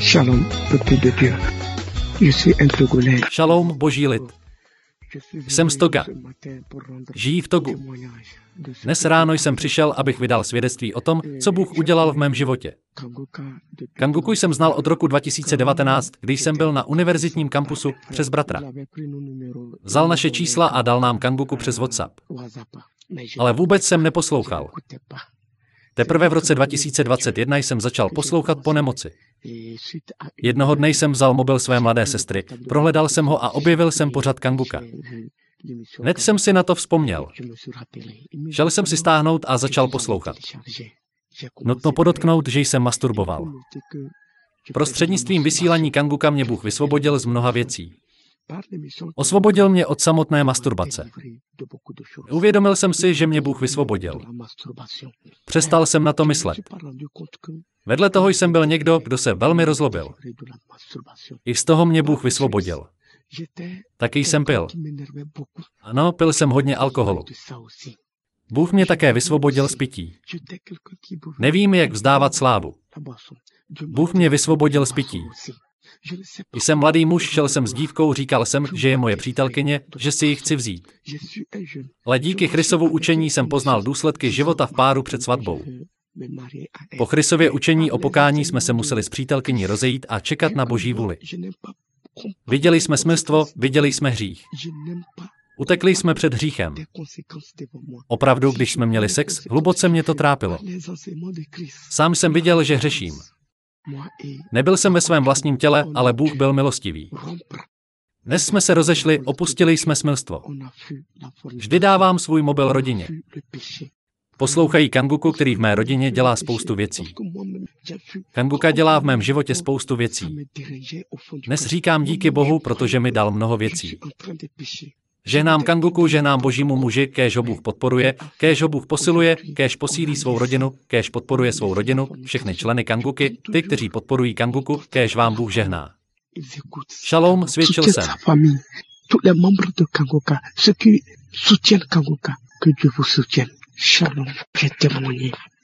Shalom, peuple de Dieu. Je suis un Togolais. Šalom, boží lid. Jsem z Toga. Žijí v Togu. Dnes ráno jsem přišel, abych vydal svědectví o tom, co Bůh udělal v mém životě. Kanguku jsem znal od roku 2019, když jsem byl na univerzitním kampusu přes bratra. Vzal naše čísla a dal nám Kanguku přes WhatsApp. Ale vůbec jsem neposlouchal. Teprve v roce 2021 jsem začal poslouchat po nemoci. Jednoho dne jsem vzal mobil své mladé sestry, prohledal jsem ho a objevil jsem pořad Kanguka. Hned jsem si na to vzpomněl. Šel jsem si stáhnout a začal poslouchat. Nutno podotknout, že jsem masturboval. Prostřednictvím vysílání Kanguka mě Bůh vysvobodil z mnoha věcí. Osvobodil mě od samotné masturbace. Uvědomil jsem si, že mě Bůh vysvobodil. Přestal jsem na to myslet. Vedle toho jsem byl někdo, kdo se velmi rozlobil. I z toho mě Bůh vysvobodil. Taky jsem pil. Ano, pil jsem hodně alkoholu. Bůh mě také vysvobodil z pití. Nevím, jak vzdávat slávu. Bůh mě vysvobodil z pití. Jsem mladý muž, šel jsem s dívkou, říkal jsem, že je moje přítelkyně, že si ji chci vzít. Ale díky Christovu učení jsem poznal důsledky života v páru před svatbou. Po Christově učení o pokání jsme se museli s přítelkyní rozejít a čekat na Boží vůli. Viděli jsme smilstvo, viděli jsme hřích. Utekli jsme před hříchem. Opravdu, když jsme měli sex, hluboce mě to trápilo. Sám jsem viděl, že hřeším. Nebyl jsem ve svém vlastním těle, ale Bůh byl milostivý. Dnes jsme se rozešli, opustili jsme smilstvo. Vždy dávám svůj mobil rodině. Poslouchají Kanguku, který v mé rodině dělá spoustu věcí. Kanguka dělá v mém životě spoustu věcí. Dnes říkám díky Bohu, protože mi dal mnoho věcí. Žehnám Kanguku, žehnám božímu muži, kéž ho Bůh podporuje, kéž ho Bůh posiluje, kéž posílí svou rodinu, kéž podporuje svou rodinu, všechny členy Kanguky, ty, kteří podporují Kanguku, kéž vám Bůh žehná. Šalom, svědčil jsem. Que Dieu vous soutienne. Shalom, j'ai témoigné.